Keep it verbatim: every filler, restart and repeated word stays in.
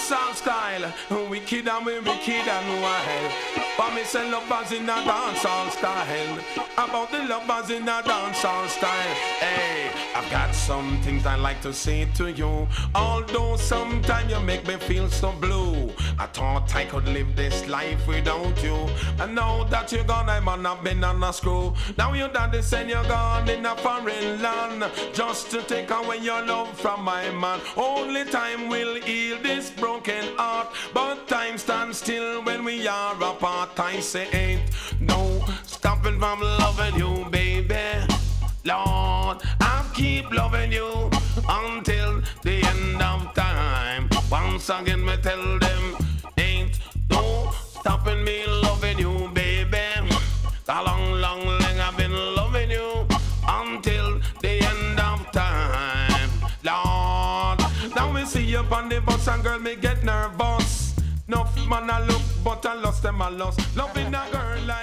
dancehall style. Wicked and we wicked and wild. But me say lovers in a dancehall style. About the lovers in a dancehall style. Hey, I've got some things I like to say to you. Although sometimes you make me feel so blue. I thought I could live this life without you. And now that you're gone, I'm on a been on a screw. Now your daddy said you're gone in a foreign land, just to take away your love from my man. Only time will heal this broken heart, but time stands still when we are apart. I say ain't no stopping from loving you, baby. Lord, I'll keep loving you until the end of time. Once again me tell them, ain't no stopping me loving you, baby. A long, long, long I've been loving you until the end of time. Lord, now we see you on the bus and girl me get nervous. Enough man I look, but I lost them I lost. Loving a girl like